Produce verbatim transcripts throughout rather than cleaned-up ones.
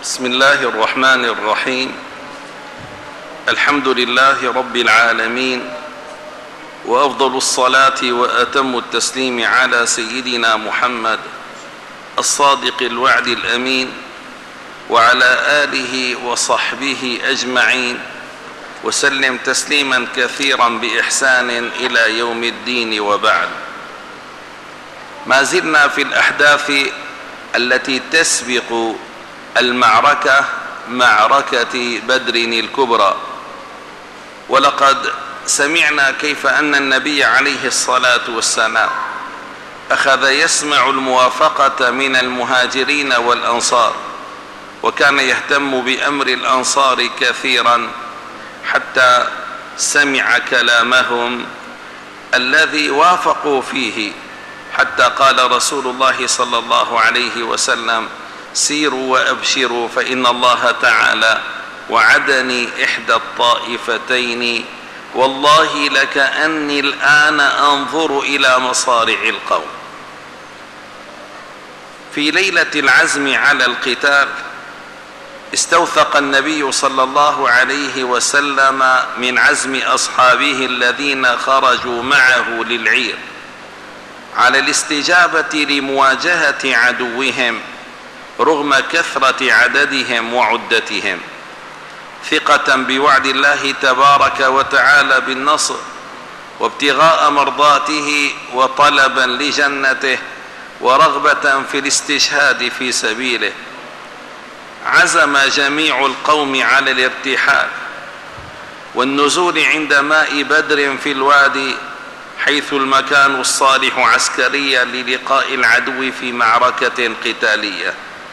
بسم الله الرحمن الرحيم. الحمد لله رب العالمين، وأفضل الصلاة وأتم التسليم على سيدنا محمد الصادق الوعد الأمين، وعلى آله وصحبه أجمعين، وسلم تسليما كثيرا بإحسان إلى يوم الدين. وبعد، ما زلنا في الأحداث التي تسبق المعركة، معركة بدر الكبرى. ولقد سمعنا كيف أن النبي عليه الصلاة والسلام أخذ يسمع الموافقة من المهاجرين والأنصار، وكان يهتم بأمر الأنصار كثيرا حتى سمع كلامهم الذي وافقوا فيه، حتى قال رسول الله صلى الله عليه وسلم: سيروا وأبشروا فإن الله تعالى وعدني إحدى الطائفتين، والله لكأني الآن أنظر إلى مصارع القوم. في ليلة العزم على القتال استوثق النبي صلى الله عليه وسلم من عزم أصحابه الذين خرجوا معه للعير على الاستجابة لمواجهة عدوهم رغم كثرة عددهم وعدتهم، ثقة بوعد الله تبارك وتعالى بالنصر، وابتغاء مرضاته، وطلبا لجنته، ورغبة في الاستشهاد في سبيله. عزم جميع القوم على الارتحال والنزول عند ماء بدر في الوادي، حيث المكان الصالح عسكريا للقاء العدو في معركة قتالية.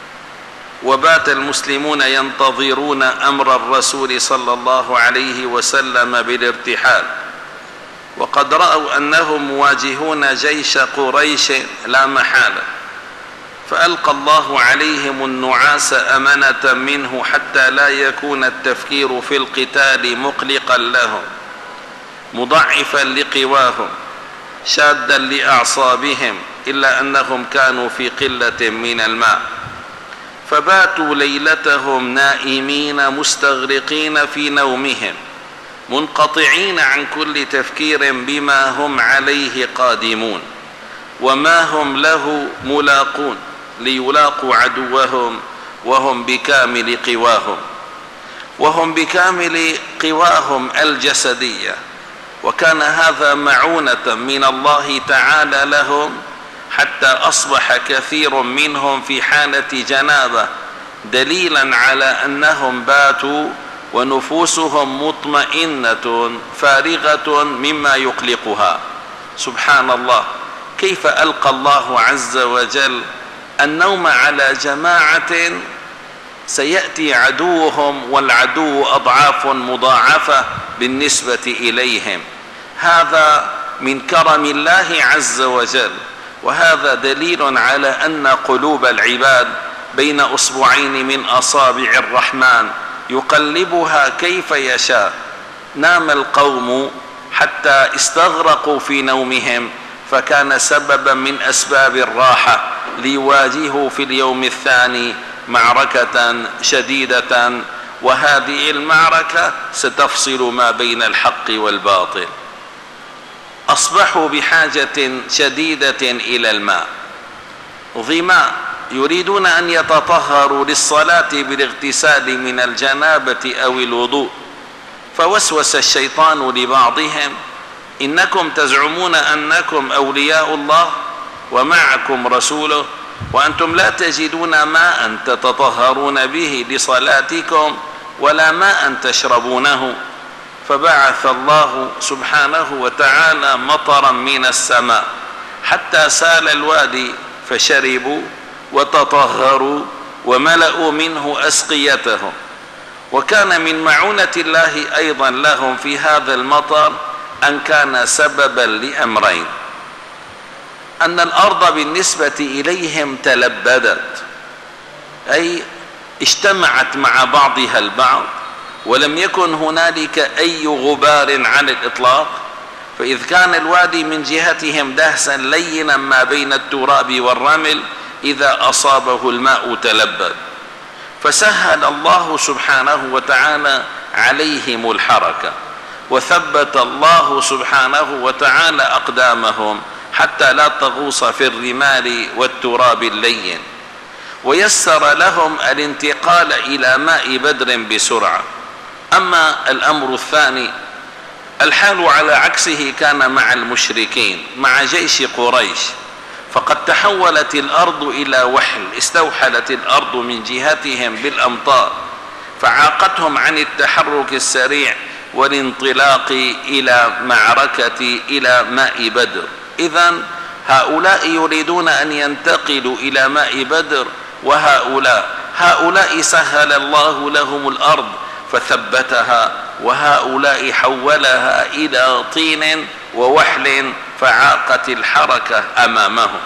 وبات المسلمون ينتظرون أمر الرسول صلى الله عليه وسلم بالارتحال، وقد رأوا أنهم مواجهون جيش قريش لا محالة، فألقى الله عليهم النعاس أمنة منه حتى لا يكون التفكير في القتال مقلقا لهم، مضعفا لقواهم، شادا لأعصابهم، إلا أنهم كانوا في قلة من الماء، فباتوا ليلتهم نائمين مستغرقين في نومهم، منقطعين عن كل تفكير بما هم عليه قادمون وما هم له ملاقون، ليلاقوا عدوهم وهم بكامل قواهم وهم بكامل قواهم الجسدية. وكان هذا معونة من الله تعالى لهم، حتى أصبح كثير منهم في حالة جنابة، دليلا على أنهم باتوا ونفوسهم مطمئنة فارغة مما يقلقها. سبحان الله، كيف ألقى الله عز وجل النوم على جماعة سيأتي عدوهم، والعدو أضعاف مضاعفة بالنسبة إليهم. هذا من كرم الله عز وجل، وهذا دليل على أن قلوب العباد بين أصبعين من أصابع الرحمن يقلبها كيف يشاء. نام القوم حتى استغرقوا في نومهم، فكان سببا من أسباب الراحة ليواجهوا في اليوم الثاني معركة شديدة، وهذه المعركة ستفصل ما بين الحق والباطل. أصبحوا بحاجة شديدة إلى الماء، ظماء، يريدون أن يتطهروا للصلاة بالاغتسال من الجنابة أو الوضوء. فوسوس الشيطان لبعضهم: إنكم تزعمون أنكم أولياء الله ومعكم رسوله، وأنتم لا تجدون ماء تتطهرون به لصلاتكم ولا ماء تشربونه. فبعث الله سبحانه وتعالى مطرا من السماء حتى سال الوادي، فشربوا وتطهروا وملأوا منه أسقيتهم. وكان من معونة الله أيضا لهم في هذا المطر أن كان سببا لأمرين: أن الأرض بالنسبة إليهم تلبدت، أي اجتمعت مع بعضها البعض، ولم يكن هنالك أي غبار على الإطلاق، فإذ كان الوادي من جهتهم دهسا لينا ما بين التراب والرمل، إذا أصابه الماء تلبد. فسهل الله سبحانه وتعالى عليهم الحركة، وثبت الله سبحانه وتعالى أقدامهم حتى لا تغوص في الرمال والتراب اللين، ويسر لهم الانتقال إلى ماء بدر بسرعة. أما الأمر الثاني، الحال على عكسه كان مع المشركين، مع جيش قريش، فقد تحولت الأرض إلى وحل، استوحلت الأرض من جهتهم بالأمطار، فعاقتهم عن التحرك السريع والانطلاق إلى معركة إلى ماء بدر. إذن هؤلاء يريدون أن ينتقلوا إلى ماء بدر، وهؤلاء هؤلاء سهل الله لهم الأرض فثبتها، وهؤلاء حولها إلى طين ووحل فعاقت الحركة أمامهم.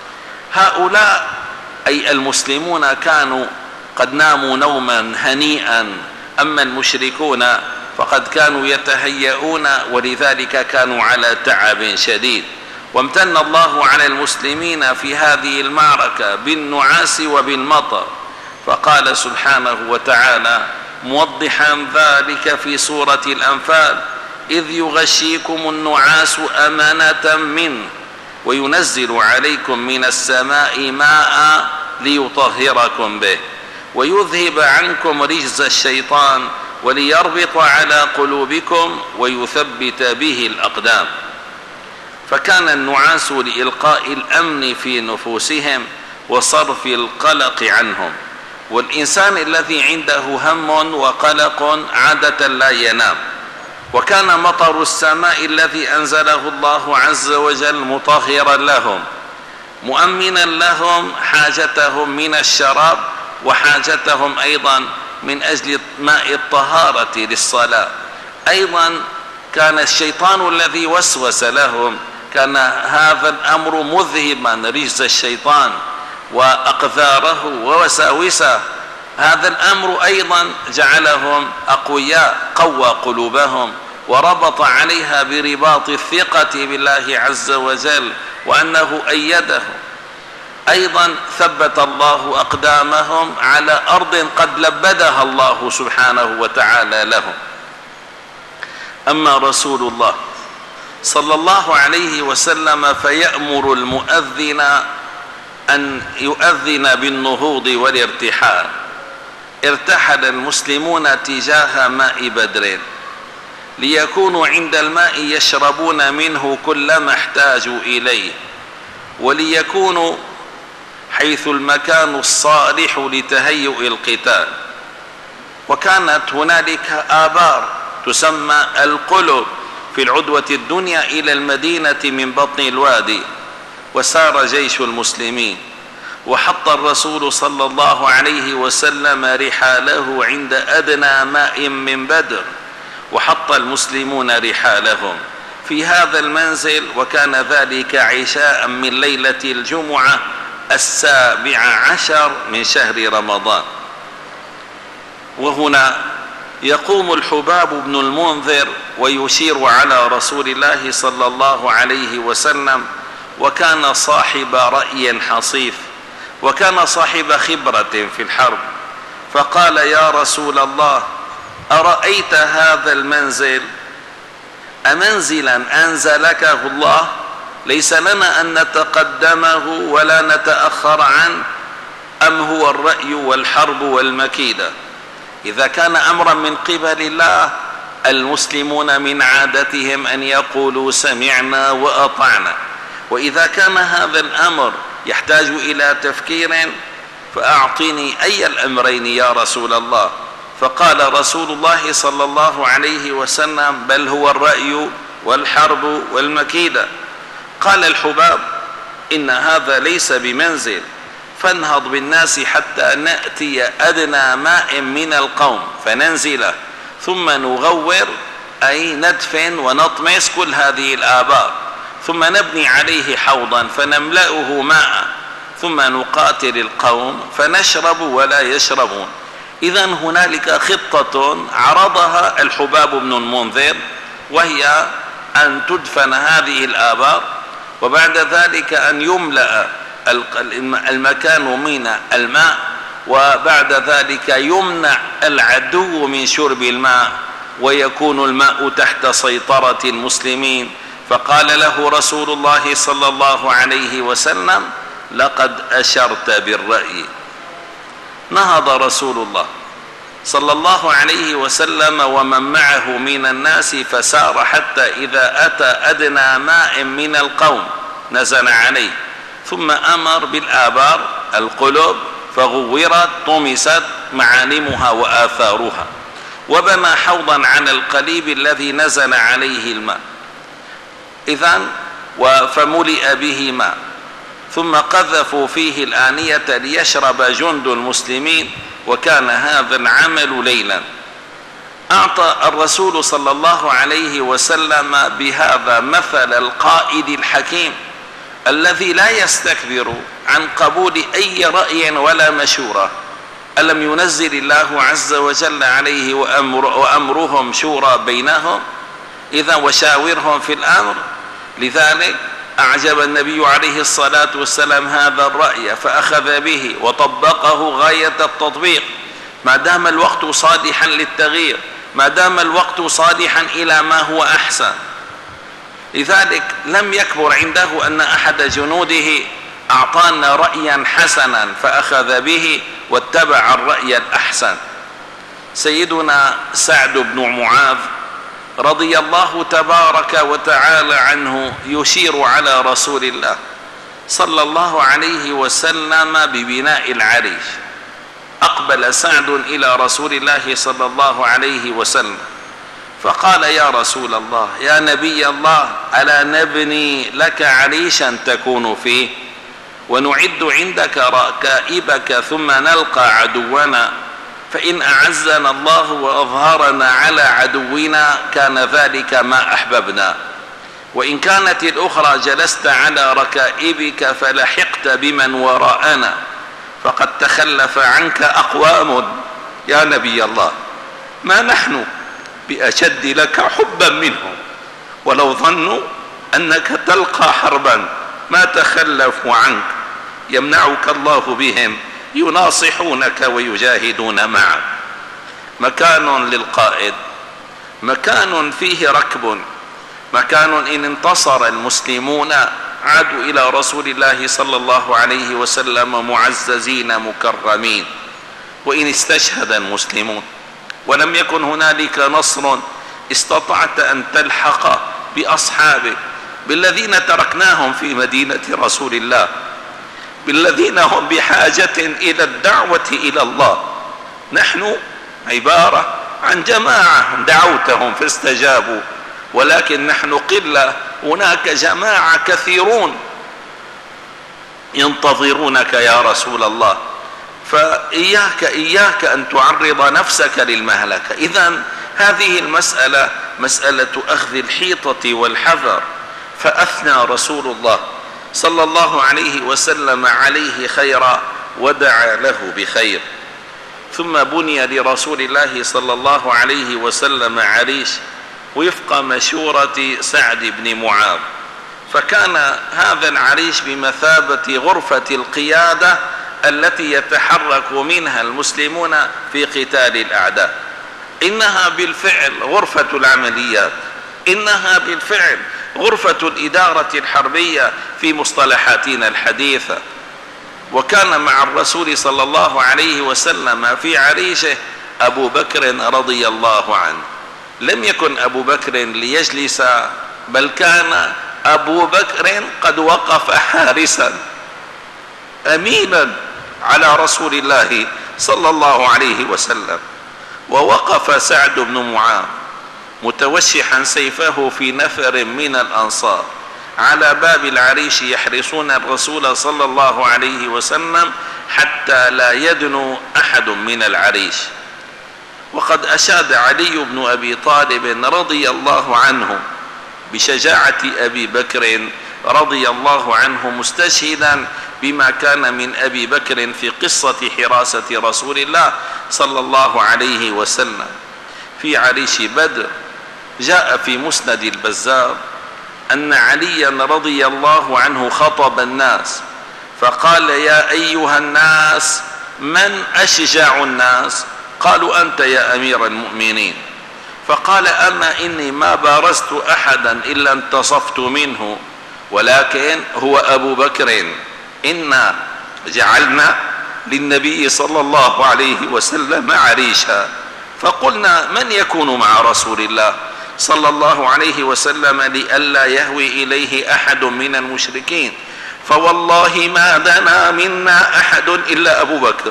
هؤلاء أي المسلمون كانوا قد ناموا نوما هنيئا، أما المشركون فقد كانوا يتهيئون، ولذلك كانوا على تعب شديد. وامتن الله على المسلمين في هذه المعركة بالنعاس وبالمطر، فقال سبحانه وتعالى موضحا ذلك في سورة الأنفال: إذ يغشيكم النعاس أمانة منه وينزل عليكم من السماء ماء ليطهركم به ويذهب عنكم رجز الشيطان وليربط على قلوبكم ويثبت به الأقدام. فكان النعاس لإلقاء الأمن في نفوسهم وصرف القلق عنهم، والإنسان الذي عنده هم وقلق عادة لا ينام. وكان مطر السماء الذي أنزله الله عز وجل مطهرا لهم، مؤمنا لهم حاجتهم من الشراب وحاجتهم أيضا من أجل ماء الطهارة للصلاة. أيضا كان الشيطان الذي وسوس لهم، كان هذا الأمر مذهبا رجز الشيطان وأقذاره ووساوسه. هذا الأمر أيضا جعلهم أقوياء، قوى قلوبهم وربط عليها برباط الثقة بالله عز وجل وأنه أيدهم. أيضا ثبت الله أقدامهم على أرض قد لبدها الله سبحانه وتعالى لهم. أما رسول الله صلى الله عليه وسلم فيأمر المؤذن أن يؤذن بالنهوض والارتحال. ارتحل المسلمون تجاه ماء بدر ليكونوا عند الماء يشربون منه كلما احتاجوا إليه، وليكونوا حيث المكان الصالح لتهيؤ القتال. وكانت هنالك آبار تسمى القلب في العدوة الدنيا إلى المدينة من بطن الوادي. وسار جيش المسلمين، وحط الرسول صلى الله عليه وسلم رحاله عند أدنى ماء من بدر، وحط المسلمون رحالهم في هذا المنزل، وكان ذلك عشاء من ليلة الجمعة السابع عشر من شهر رمضان. وهنا يقوم الحباب بن المنذر ويشير على رسول الله صلى الله عليه وسلم، وكان صاحب رأي حصيف، وكان صاحب خبرة في الحرب، فقال: يا رسول الله، أرأيت هذا المنزل أمنزلا أنزلكه الله ليس لنا أن نتقدمه ولا نتأخر عنه، أم هو الرأي والحرب والمكيدة؟ إذا كان أمرا من قبل الله، المسلمون من عادتهم أن يقولوا سمعنا وأطعنا، وإذا كان هذا الأمر يحتاج إلى تفكير فأعطني أي الأمرين يا رسول الله. فقال رسول الله صلى الله عليه وسلم: بل هو الرأي والحرب والمكيدة. قال الحباب: إن هذا ليس بمنزل، فانهض بالناس حتى نأتي أدنى ماء من القوم فننزله، ثم نغور أي ندفن ونطمس كل هذه الآبار، ثم نبني عليه حوضا فنملأه ماء، ثم نقاتل القوم فنشرب ولا يشربون. إذن هنالك خطة عرضها الحباب بن المنذر، وهي أن تدفن هذه الآبار، وبعد ذلك أن يملأ المكان من الماء، وبعد ذلك يمنع العدو من شرب الماء ويكون الماء تحت سيطرة المسلمين. فقال له رسول الله صلى الله عليه وسلم: لقد أشرت بالرأي. نهض رسول الله صلى الله عليه وسلم ومن معه من الناس فسار حتى إذا أتى أدنى ماء من القوم نزل عليه، ثم أمر بالآبار القلوب فغورت طمست معالمها وآثارها، وبنى حوضا على القليب الذي نزل عليه الماء إذن فملئ به ماء، ثم قذفوا فيه الآنية ليشرب جند المسلمين، وكان هذا العمل ليلا. أعطى الرسول صلى الله عليه وسلم بهذا مثل القائد الحكيم الذي لا يستكبر عن قبول أي رأي ولا مشورة. ألم ينزل الله عز وجل عليه وأمر وأمرهم شورى بينهم إذا وشاورهم في الأمر؟ لذلك أعجب النبي عليه الصلاة والسلام هذا الرأي فأخذ به وطبقه غاية التطبيق، ما دام الوقت صالحا للتغيير، ما دام الوقت صالحا إلى ما هو أحسن. لذلك لم يكبر عنده أن أحد جنوده أعطانا رأيا حسنا فأخذ به واتبع الرأي الأحسن. سيدنا سعد بن معاذ رضي الله تبارك وتعالى عنه يشير على رسول الله صلى الله عليه وسلم ببناء العريش. أقبل سعد إلى رسول الله صلى الله عليه وسلم فقال: يا رسول الله، يا نبي الله، ألا نبني لك عريشا تكون فيه ونعد عندك ركائبك ثم نلقى عدونا، فإن أعزنا الله وأظهرنا على عدونا كان ذلك ما أحببنا، وإن كانت الأخرى جلست على ركائبك فلحقت بمن وراءنا، فقد تخلف عنك أقوام يا نبي الله ما نحن بأشد لك حبا منهم، ولو ظنوا أنك تلقى حربا ما تخلفوا عنك، يمنعك الله بهم يناصحونك ويجاهدون معك. مكان للقائد، مكان فيه ركب، مكان إن انتصر المسلمون عادوا إلى رسول الله صلى الله عليه وسلم معززين مكرمين، وإن استشهد المسلمون ولم يكن هنالك نصر استطعت أن تلحق بأصحابك، بالذين تركناهم في مدينة رسول الله، بالذين هم بحاجة إلى الدعوة إلى الله. نحن عبارة عن جماعة دعوتهم فاستجابوا، ولكن نحن قلة، هناك جماعة كثيرون ينتظرونك يا رسول الله، فإياك إياك أن تعرض نفسك للمهلكة. إذن هذه المسألة مسألة أخذ الحيطة والحذر، فأثنى رسول الله صلى الله عليه وسلم عليه خيرا ودعا له بخير. ثم بني لرسول الله صلى الله عليه وسلم عريش وفق مشورة سعد بن معاذ، فكان هذا العريش بمثابة غرفة القيادة التي يتحرك منها المسلمون في قتال الأعداء. إنها بالفعل غرفة العمليات، إنها بالفعل غرفة الإدارة الحربية في مصطلحاتنا الحديثة. وكان مع الرسول صلى الله عليه وسلم في عريشه أبو بكر رضي الله عنه. لم يكن أبو بكر ليجلس، بل كان أبو بكر قد وقف حارسا أمينا على رسول الله صلى الله عليه وسلم. ووقف سعد بن معاذ متوشحا سيفه في نفر من الأنصار على باب العريش يحرسون الرسول صلى الله عليه وسلم حتى لا يدنو أحد من العريش. وقد أشاد علي بن أبي طالب رضي الله عنه بشجاعة أبي بكر رضي الله عنه، مستشهدا بما كان من أبي بكر في قصة حراسة رسول الله صلى الله عليه وسلم في عريش بدر. جاء في مسند البزار أن عليا رضي الله عنه خطب الناس فقال: يا أيها الناس، من أشجع الناس؟ قالوا أنت يا أمير المؤمنين. فقال أما إني ما بارزت أحدا إلا انتصفت منه، ولكن هو أبو بكر. إنا جعلنا للنبي صلى الله عليه وسلم عريشا، فقلنا من يكون مع رسول الله صلى الله عليه وسلم لئلا يهوي إليه أحد من المشركين، فوالله ما دنا منا أحد إلا أبو بكر.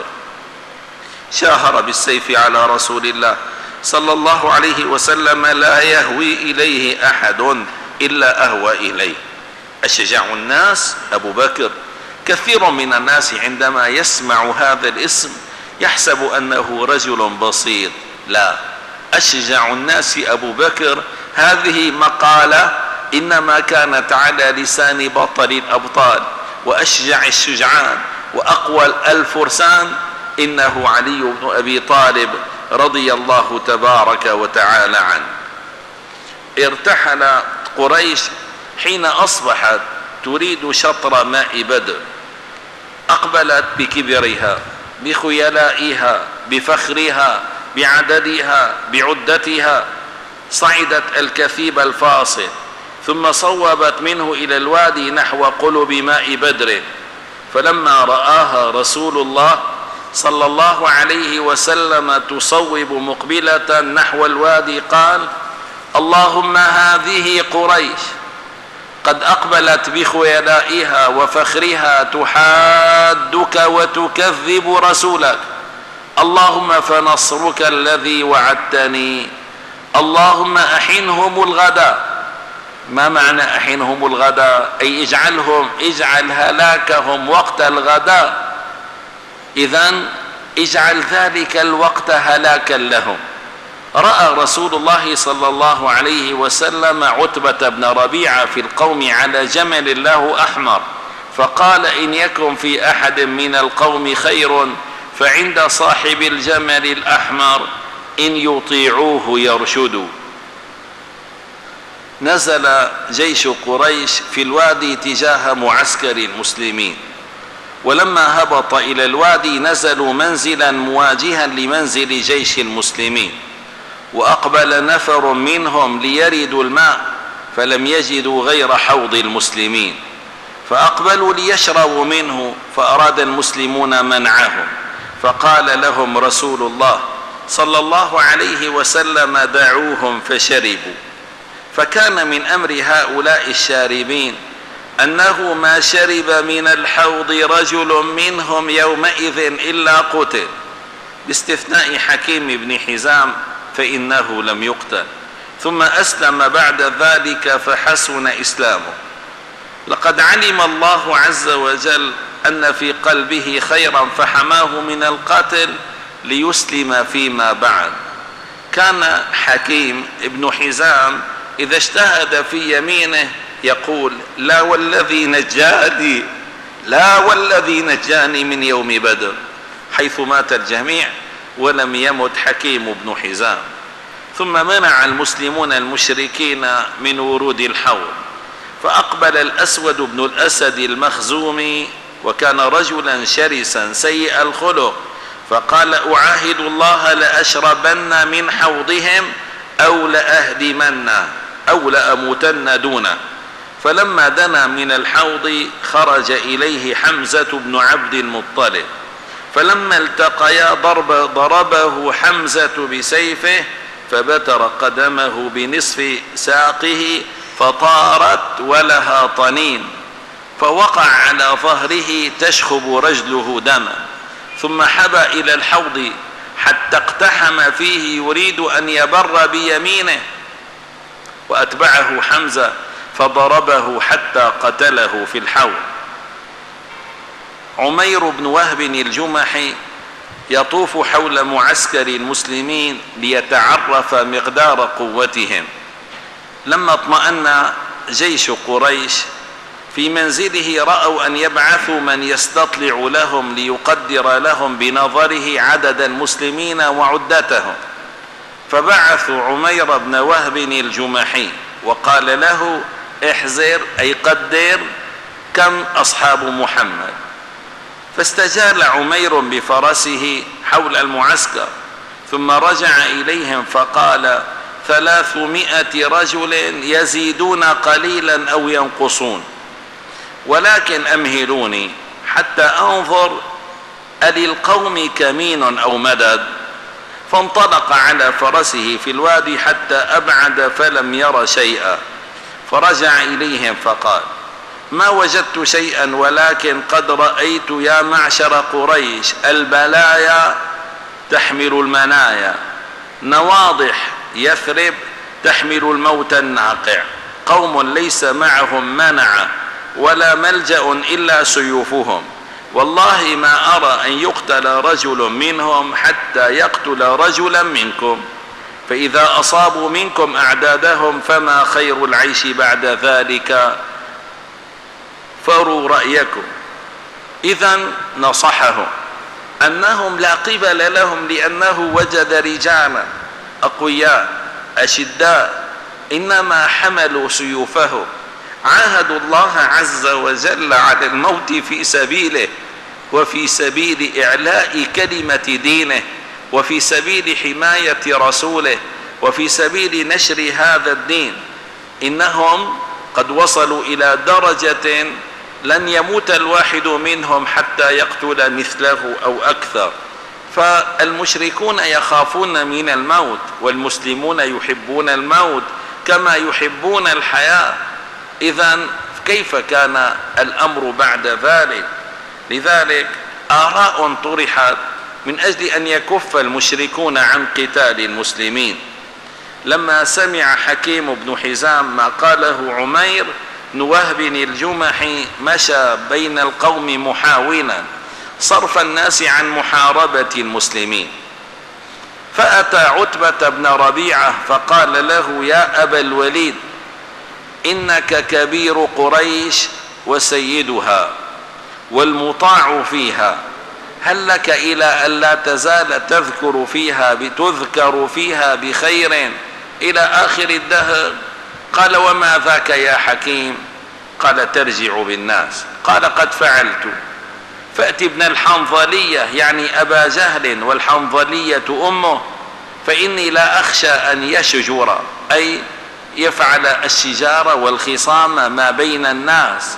شاهر بالسيف على رسول الله صلى الله عليه وسلم لا يهوي إليه أحد إلا أهوى إليه. أشجع الناس أبو بكر. كثير من الناس عندما يسمع هذا الاسم يحسب أنه رجل بسيط، لا، أشجع الناس أبو بكر هذه مقالة إنما كانت على لسان بطل الأبطال وأشجع الشجعان وأقوى الفرسان، إنه علي بن أبي طالب رضي الله تبارك وتعالى عنه. ارتحل قريش حين أصبحت تريد شطر ماء بدر، أقبلت بكبرها بخيلائها بفخرها بعددها بعدتها، صعدت الكثيب الفاصل ثم صوبت منه إلى الوادي نحو قلب ماء بدر. فلما رآها رسول الله صلى الله عليه وسلم تصوب مقبلة نحو الوادي قال: اللهم هذه قريش قد أقبلت بخيلائها وفخرها تحادك وتكذب رسولك، اللهم فنصرك الذي وعدتني، اللهم أحنهم الغداء. ما معنى أحنهم الغداء؟ أي اجعلهم اجعل هلاكهم وقت الغداء، إذن اجعل ذلك الوقت هلاكا لهم. رأى رسول الله صلى الله عليه وسلم عتبة بن ربيعة في القوم على جمل له أحمر، فقال: إن يكن في أحد من القوم خير فعند صاحب الجمل الأحمر، إن يطيعوه يرشدوا. نزل جيش قريش في الوادي تجاه معسكر المسلمين، ولما هبط إلى الوادي نزلوا منزلا مواجها لمنزل جيش المسلمين، وأقبل نفر منهم ليردوا الماء فلم يجدوا غير حوض المسلمين، فأقبلوا ليشربوا منه، فأراد المسلمون منعهم، فقال لهم رسول الله صلى الله عليه وسلم: دعوهم فشربوا. فكان من أمر هؤلاء الشاربين أنه ما شرب من الحوض رجل منهم يومئذ إلا قتل، باستثناء حكيم بن حزام فإنه لم يقتل، ثم أسلم بعد ذلك فحسن إسلامه. لقد علم الله عز وجل أن في قلبه خيرا فحماه من القتل ليسلم فيما بعد. كان حكيم بن حزام إذا اجتهد في يمينه يقول: لا والذي نجاني لا والذي نجاني من يوم بدر، حيث مات الجميع ولم يمت حكيم بن حزام. ثم منع المسلمون المشركين من ورود الحوض، فأقبل الأسود بن الأسد المخزومي، وكان رجلا شرسا سيء الخلق، فقال: أعاهد الله لأشربن من حوضهم أو لأهدمن أو لأموتن دونه. فلما دنا من الحوض خرج إليه حمزة بن عبد المطلب، فلما التقيا ضرب ضربه حمزة بسيفه فبتر قدمه بنصف ساقه فطارت ولها طنين، فوقع على ظهره تشخب رجله دما، ثم حبى إلى الحوض حتى اقتحم فيه يريد أن يبر بيمينه، وأتبعه حمزة فضربه حتى قتله في الحوض. عمير بن وهب الجمحي يطوف حول معسكر المسلمين ليتعرف مقدار قوتهم. لما اطمأن جيش قريش في منزله رأوا أن يبعثوا من يستطلع لهم ليقدر لهم بنظره عدد المسلمين وعدتهم، فبعثوا عمير بن وهب الجمحي وقال له: احذر أي قدر كم أصحاب محمد. فاستجال عمير بفرسه حول المعسكر، ثم رجع إليهم فقال: ثلاثمائة رجل يزيدون قليلا أو ينقصون، ولكن أمهلوني حتى أنظر أللقوم كمين أو مدد. فانطلق على فرسه في الوادي حتى أبعد فلم ير شيئا، فرجع إليهم فقال: ما وجدت شيئا، ولكن قد رأيت يا معشر قريش البلايا تحمل المنايا، نواضح يثرب تحمل الموت الناقع، قوم ليس معهم منع ولا ملجأ إلا سيوفهم، والله ما أرى أن يقتل رجل منهم حتى يقتل رجلا منكم، فإذا أصابوا منكم أعدادهم فما خير العيش بعد ذلك، فروا رأيكم. إذن نصحهم أنهم لا قبل لهم، لأنه وجد رجالا أقوياء أشداء إنما حملوا سيوفهم، عاهدوا الله عز وجل على الموت في سبيله، وفي سبيل إعلاء كلمة دينه، وفي سبيل حماية رسوله، وفي سبيل نشر هذا الدين. إنهم قد وصلوا إلى درجة لن يموت الواحد منهم حتى يقتل مثله أو أكثر. فالمشركون يخافون من الموت، والمسلمون يحبون الموت كما يحبون الحياة. إذن كيف كان الأمر بعد ذلك؟ لذلك آراء طرحت من أجل أن يكف المشركون عن قتال المسلمين. لما سمع حكيم بن حزام ما قاله عمير، نوهب الجمحي مشى بين القوم محاولا صرف الناس عن محاربة المسلمين، فأتى عتبة بن ربيعة فقال له: يا أبا الوليد، إنك كبير قريش وسيدها والمطاع فيها، هل لك إلى أن لا تزال تذكر فيها تذكر فيها بخير إلى آخر الدهر؟ قال: وما ذاك يا حكيم؟ قال: ترجع بالناس. قال: قد فعلت، فأت ابن الحنظلية يعني أبا جهل والحنظلية أمه، فإني لا أخشى أن يشجر، أي يفعل الشجار والخصام ما بين الناس،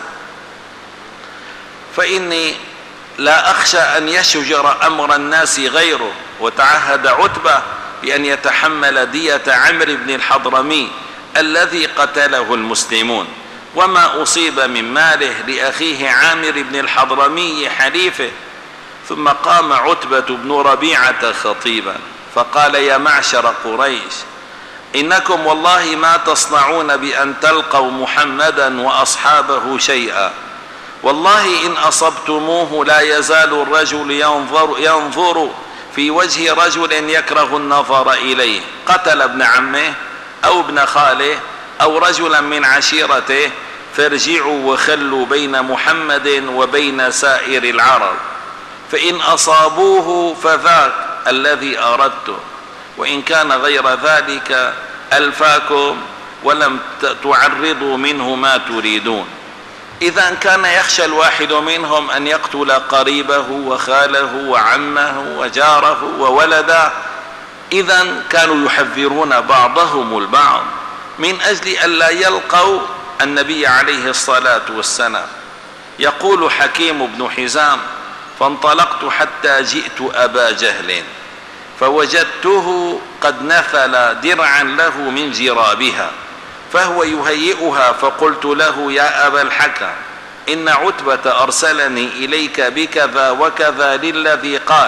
فإني لا أخشى أن يشجر أمر الناس غيره. وتعهد عتبة بأن يتحمل دية عمرو بن الحضرمي الذي قتله المسلمون، وما أصيب من ماله لأخيه عامر بن الحضرمي حليفه. ثم قام عتبة بن ربيعة خطيبا فقال: يا معشر قريش، إنكم والله ما تصنعون بأن تلقوا محمدا وأصحابه شيئا، والله إن أصبتموه لا يزال الرجل ينظر, ينظر في وجه رجل يكره النظر إليه، قتل ابن عمه أو ابن خاله أو رجلا من عشيرته، فارجعوا وخلوا بين محمد وبين سائر العرب، فإن أصابوه فذاك الذي أردته، وإن كان غير ذلك ألفاكم ولم تعرضوا منه ما تريدون. إذا كان يخشى الواحد منهم أن يقتل قريبه وخاله وعمه وجاره وولده، إذا كانوا يحذرون بعضهم البعض من أجل أن لا يلقوا النبي عليه الصلاة والسلام. يقول حكيم بن حزام: فانطلقت حتى جئت أبا جهل فوجدته قد نثل درعا له من جرابها فهو يهيئها، فقلت له: يا أبا الحكم، إن عتبة أرسلني إليك بكذا وكذا للذي قال.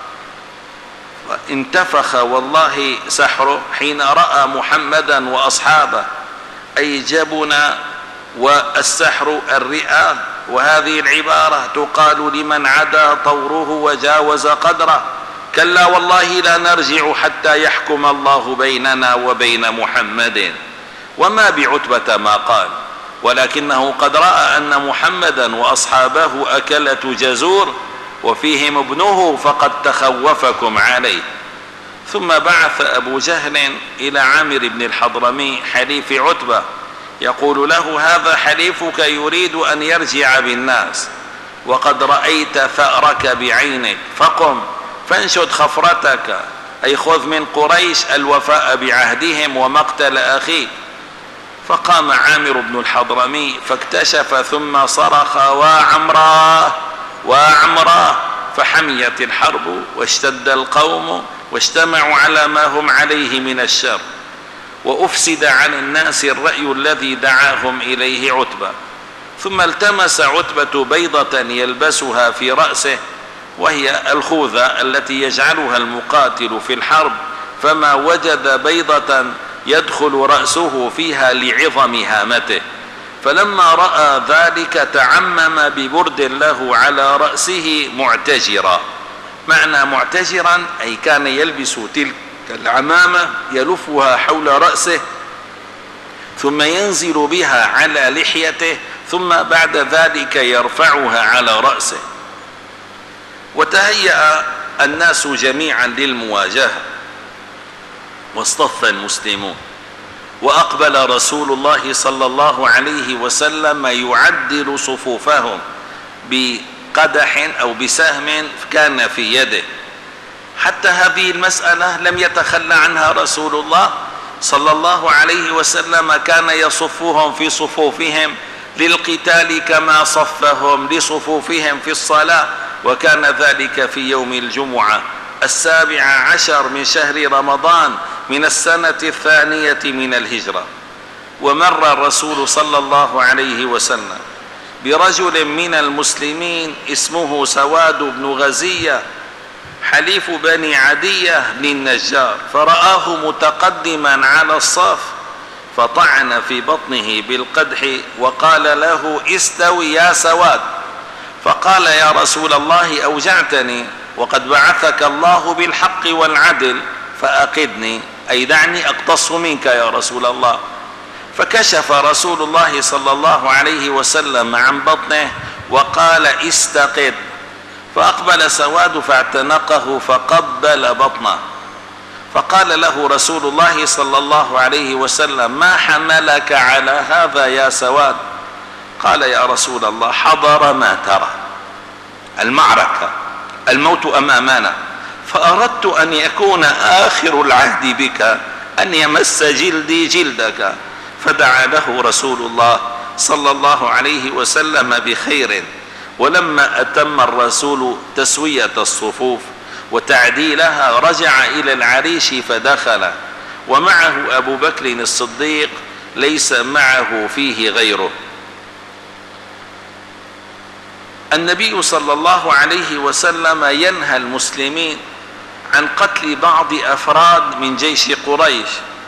انتفخ والله سحره حين رأى محمدا وأصحابه، أي جبن، والسحر الرئة، وهذه العبارة تقال لمن عدا طوره وجاوز قدره: كلا والله لا نرجع حتى يحكم الله بيننا وبين محمد. وما بعتبة ما قال، ولكنه قد رأى أن محمدا وأصحابه أكلة جزور وفيهم ابنه، فقد تخوفكم عليه. ثم بعث أبو جهل إلى عامر بن الحضرمي حليف عتبة يقول له: هذا حليفك يريد أن يرجع بالناس، وقد رأيت ثأرك بعينك، فقم فانشد خفرتك، أي خذ من قريش الوفاء بعهدهم ومقتل أخيك. فقام عامر بن الحضرمي فاكتشف ثم صرخ: وعمراه وعمراه، فحميت الحرب واشتد القوم واجتمعوا على ما هم عليه من الشر، وأفسد على الناس الرأي الذي دعاهم إليه عتبة. ثم التمس عتبة بيضة يلبسها في رأسه، وهي الخوذة التي يجعلها المقاتل في الحرب، فما وجد بيضة يدخل رأسه فيها لعظم هامته، فلما رأى ذلك تعمم ببرد له على رأسه معتجرا. معنى معتجرا أي كان يلبس تلك العمامة يلفها حول رأسه ثم ينزل بها على لحيته، ثم بعد ذلك يرفعها على رأسه. وتهيأ الناس جميعا للمواجهة، واصطف المسلمون، وأقبل رسول الله صلى الله عليه وسلم يعدل صفوفهم بقدح أو بسهم كان في يده. حتى هذه المسألة لم يتخلى عنها رسول الله صلى الله عليه وسلم، كان يصفهم في صفوفهم للقتال كما صفهم لصفوفهم في الصلاة، وكان ذلك في يوم الجمعة السابع عشر من شهر رمضان من السنة الثانية من الهجرة. ومر الرسول صلى الله عليه وسلم برجل من المسلمين اسمه سواد بن غزية حليف بني عدية بن النجار، فرآه متقدما على الصف فطعن في بطنه بالقدح وقال له: استوي يا سواد. فقال: يا رسول الله أوجعتني وقد بعثك الله بالحق والعدل فأقدني، أي دعني أقتص منك يا رسول الله. فكشف رسول الله صلى الله عليه وسلم عن بطنه وقال: استقد. فأقبل سواد فاعتنقه فقبل بطنه، فقال له رسول الله صلى الله عليه وسلم: ما حملك على هذا يا سواد؟ قال: يا رسول الله حضر ما ترى، المعركة، الموت أمامنا، فأردت أن يكون آخر العهد بك أن يمس جلدي جلدك. فدعا له رسول الله صلى الله عليه وسلم بخير. ولما أتم الرسول تسوية الصفوف وتعديلها رجع إلى العريش فدخل، ومعه أبو بكر الصديق ليس معه فيه غيره. النبي صلى الله عليه وسلم ينهى المسلمين عن قتل بعض أفراد من جيش قريش.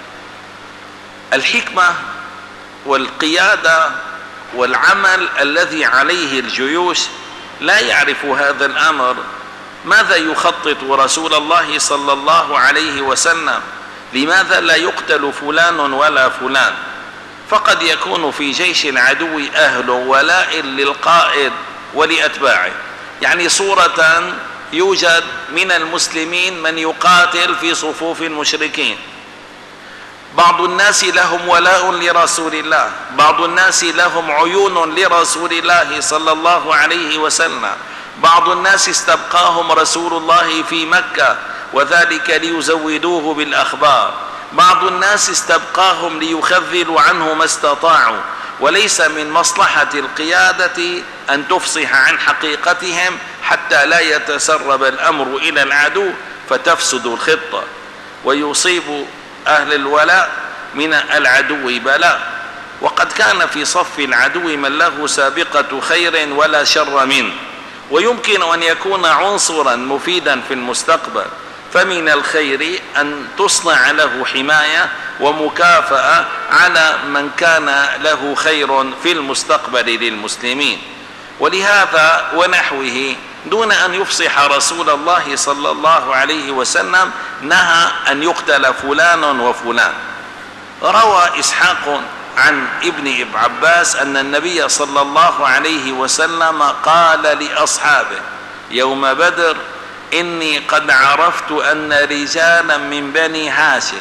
الحكمة والقيادة والعمل الذي عليه الجيوش لا يعرف هذا الأمر. ماذا يخطط رسول الله صلى الله عليه وسلم؟ لماذا لا يقتل فلان ولا فلان؟ فقد يكون في جيش العدو أهل ولاء للقائد ولأتباعه، يعني صورة يوجد من المسلمين من يقاتل في صفوف المشركين، بعض الناس لهم ولاء لرسول الله، بعض الناس لهم عيون لرسول الله صلى الله عليه وسلم، بعض الناس استبقاهم رسول الله في مكة وذلك ليزودوه بالأخبار، بعض الناس استبقاهم ليخذلوا عنه ما استطاعوا. وليس من مصلحة القيادة أن تفصح عن حقيقتهم حتى لا يتسرب الأمر إلى العدو فتفسد الخطة ويصيب أهل الولاء من العدو بلاء. وقد كان في صف العدو من له سابقة خير ولا شر منه، ويمكن أن يكون عنصرا مفيدا في المستقبل، فمن الخير أن تصنع له حماية ومكافأة على من كان له خير في المستقبل للمسلمين. ولهذا ونحوه دون أن يفصح رسول الله صلى الله عليه وسلم نهى أن يقتل فلان وفلان. روى إسحاق عن ابن عباس أن النبي صلى الله عليه وسلم قال لأصحابه يوم بدر: إني قد عرفت أن رجالا من بني هاشم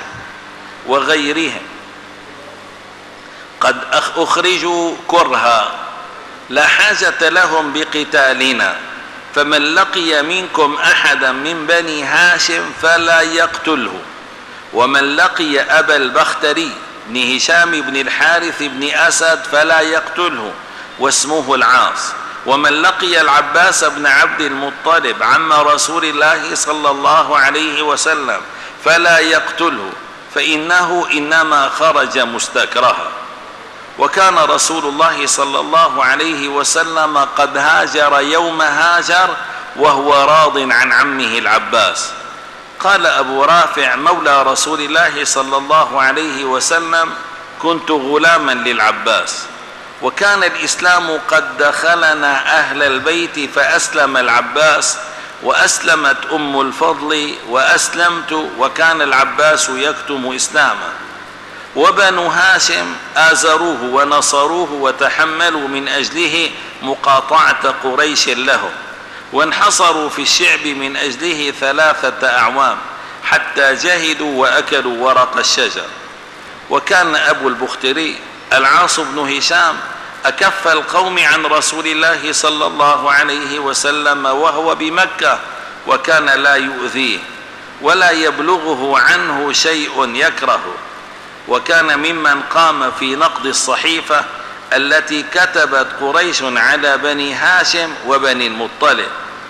وغيرهم قد أخرجوا كرها لا حاجة لهم بقتالنا، فمن لقي منكم أحدا من بني هاشم فلا يقتله، ومن لقي أبا البختري بن هشام بن الحارث بن أسد فلا يقتله واسمه العاص، ومن لقي العباس بن عبد المطلب عم رسول الله صلى الله عليه وسلم فلا يقتله، فإنه إنما خرج مستكرها. وكان رسول الله صلى الله عليه وسلم قد هاجر يوم هاجر وهو راض عن عمه العباس. قال أبو رافع مولى رسول الله صلى الله عليه وسلم: كنت غلاما للعباس، وكان الإسلام قد دخلنا أهل البيت فأسلم العباس وأسلمت أم الفضل وأسلمت، وكان العباس يكتم إسلامه، وبنو هاشم آزروه ونصروه وتحملوا من أجله مقاطعة قريش له، وانحصروا في الشعب من أجله ثلاثة أعوام حتى جهدوا وأكلوا ورق الشجر. وكان أبو البختري العاص بن هشام أكف القوم عن رسول الله صلى الله عليه وسلم وهو بمكة، وكان لا يؤذيه ولا يبلغه عنه شيء يكرهه، وكان ممن قام في نقد الصحيفة التي كتبت قريش على بني هاشم وبني المطلب.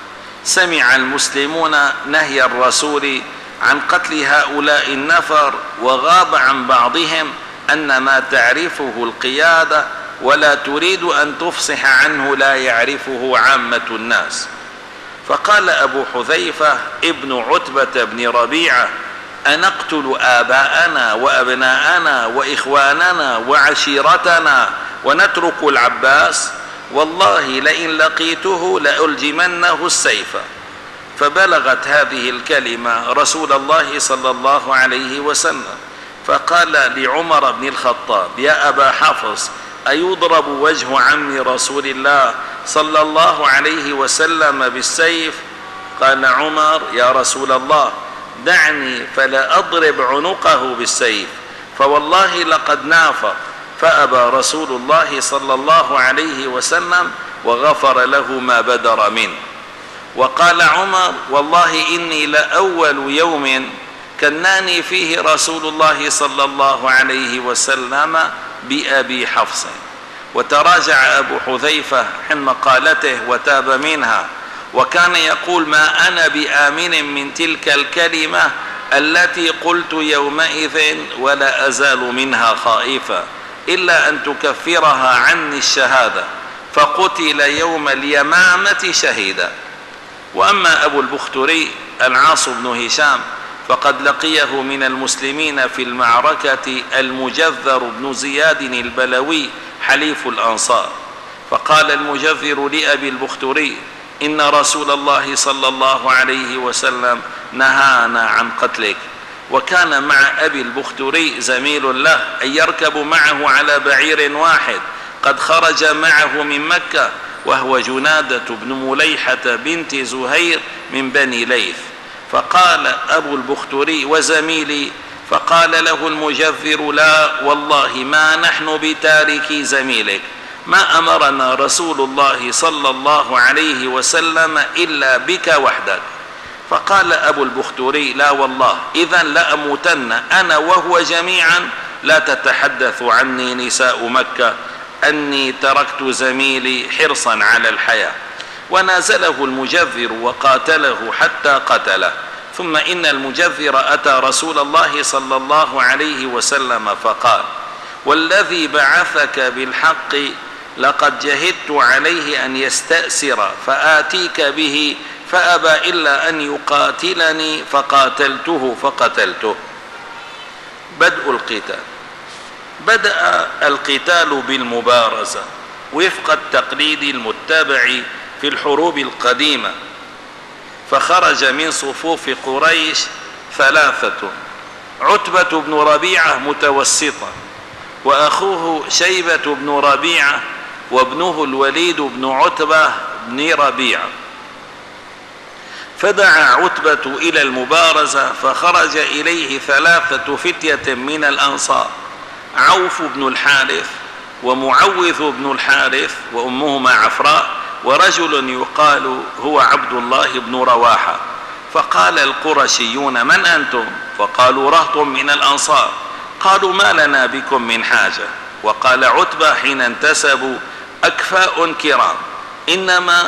سمع المسلمون نهي الرسول عن قتل هؤلاء النفر، وغاب عن بعضهم أن ما تعرفه القيادة ولا تريد أن تفصح عنه لا يعرفه عامة الناس. فقال أبو حذيفة ابن عتبة بن ربيعة: أنقتل آباءنا وأبناءنا وإخواننا وعشيرتنا ونترك العباس؟ والله لئن لقيته لألجمنه السيف. فبلغت هذه الكلمة رسول الله صلى الله عليه وسلم، فقال لعمر بن الخطاب: يا أبا حفص، أيضرب وجه عم رسول الله صلى الله عليه وسلم بالسيف؟ قال عمر: يا رسول الله، دعني فلا أضرب عنقه بالسيف، فوالله لقد نافق. فأبى رسول الله صلى الله عليه وسلم وغفر له ما بدر منه. وقال عمر: والله إني لأول يوم كناني فيه رسول الله صلى الله عليه وسلم بأبي حفص. وتراجع أبو حذيفة عن مقالته وتاب منها، وكان يقول: ما أنا بآمن من تلك الكلمة التي قلت يومئذ ولا أزال منها خائفا، إلا أن تكفرها عني الشهادة، فقتل يوم اليمامة شهيدا. وأما أبو البختري العاص بن هشام فقد لقيه من المسلمين في المعركة المجذر بن زياد البلوي حليف الأنصار، فقال المجذر لأبي البختري: إن رسول الله صلى الله عليه وسلم نهانا عن قتلك. وكان مع أبي البختري زميل له أن يركب معه على بعير واحد قد خرج معه من مكة، وهو جنادة بن مليحة بنت زهير من بني ليث. فقال أبو البختري: وزميلي؟ فقال له المجذر: لا والله ما نحن بتاركي زميلك، ما أمرنا رسول الله صلى الله عليه وسلم إلا بك وحدك. فقال أبو البختري: لا والله إذن لأموتن أنا وهو جميعا، لا تتحدث عني نساء مكة أني تركت زميلي حرصا على الحياة. ونازله المجذر وقاتله حتى قتله. ثم إن المجذر أتى رسول الله صلى الله عليه وسلم فقال: والذي بعثك بالحق لقد جهدت عليه أن يستأسر فآتيك به، فأبى إلا أن يقاتلني فقاتلته فقتلته. بدء القتال. بدأ القتال بالمبارزة وفق التقليد المتبع في الحروب القديمة، فخرج من صفوف قريش ثلاثة: عتبة بن ربيعة متوسطا، وأخوه شيبة بن ربيعة، وابنه الوليد بن عتبة بن ربيعة. فدعا عتبة إلى المبارزة، فخرج إليه ثلاثة فتية من الأنصار: عوف بن الحارث، ومعوذ بن الحارث وأمهما عفراء، ورجل يقال هو عبد الله بن رواحة. فقال القرشيون: من أنتم؟ فقالوا: رهط من الأنصار. قالوا: ما لنا بكم من حاجة. وقال عتبة حين انتسبوا: أكفاء كرام، إنما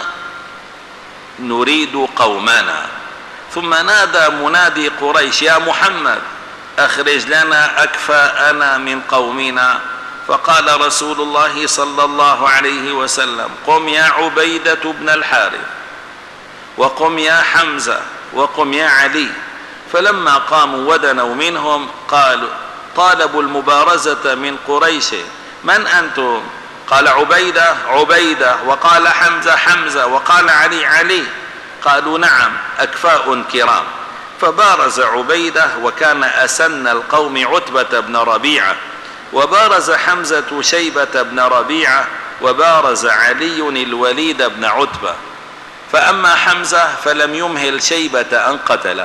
نريد قومنا. ثم نادى منادي قريش: يا محمد أخرج لنا أكفاءنا من قومنا. فقال رسول الله صلى الله عليه وسلم: قم يا عبيدة بن الحارث، وقم يا حمزة، وقم يا علي. فلما قاموا ودنوا منهم قالوا طالبوا المبارزة من قريش: من أنتم؟ قال عبيدة عبيدة، وقال حمزة حمزة، وقال علي علي. قالوا: نعم، أكفاء كرام. فبارز عبيدة، وكان أسن القوم عتبة بن ربيعة، وبارز حمزة شيبة بن ربيعة، وبارز علي الوليد بن عتبة. فأما حمزة فلم يمهل شيبة أن قتله،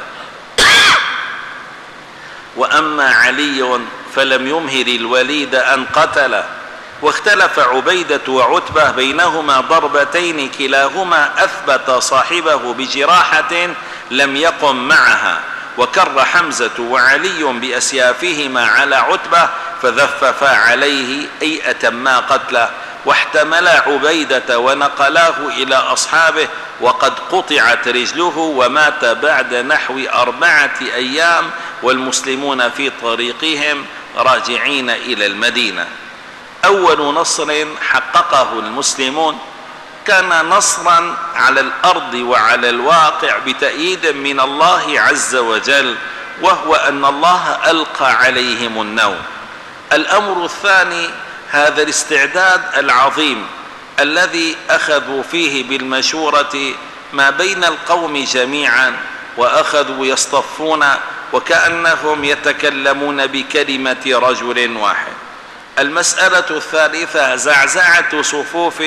وأما علي فلم يمهل الوليد أن قتله. واختلف عبيدة وعتبة بينهما ضربتين كلاهما أثبت صاحبه بجراحة لم يقم معها، وكر حمزة وعلي بأسيافهما على عتبة فذففا عليه أي أتما قتله، واحتملا عبيدة ونقلاه إلى أصحابه وقد قطعت رجله، ومات بعد نحو أربعة أيام والمسلمون في طريقهم راجعين إلى المدينة. أول نصر حققه المسلمون كان نصرا على الأرض وعلى الواقع بتأييد من الله عز وجل، وهو أن الله ألقى عليهم النوم. الأمر الثاني هذا الاستعداد العظيم الذي أخذوا فيه بالمشورة ما بين القوم جميعا، وأخذوا يصطفون وكأنهم يتكلمون بكلمة رجل واحد. المسألة الثالثة زعزعة صفوف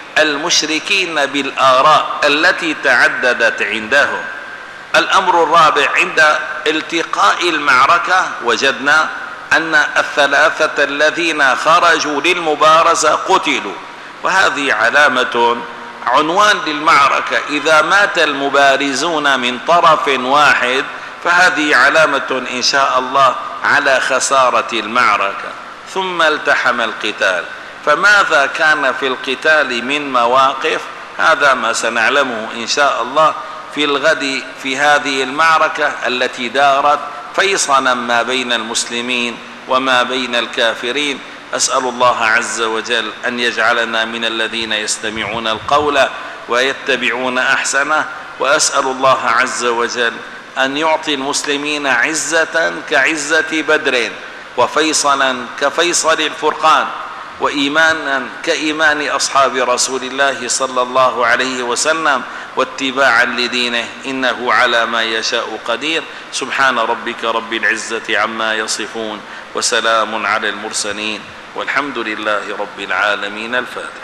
المشركين بالآراء التي تعددت عندهم. الأمر الرابع عند التقاء المعركة وجدنا أن الثلاثة الذين خرجوا للمبارزة قتلوا، وهذه علامة عنوان للمعركة. إذا مات المبارزون من طرف واحد فهذه علامة إن شاء الله على خسارة المعركة. ثم التحم القتال، فماذا كان في القتال من مواقف؟ هذا ما سنعلمه إن شاء الله في الغد في هذه المعركة التي دارت فيصلا ما بين المسلمين وما بين الكافرين. أسأل الله عز وجل أن يجعلنا من الذين يستمعون القول ويتبعون أحسنه، وأسأل الله عز وجل أن يعطي المسلمين عزة كعزة بدر، وفيصلا كفيصل الفرقان، وإيمانا كإيمان أصحاب رسول الله صلى الله عليه وسلم، واتباعا لدينه، إنه على ما يشاء قدير. سبحان ربك رب العزة عما يصفون، وسلام على المرسلين، والحمد لله رب العالمين. الفاتحة.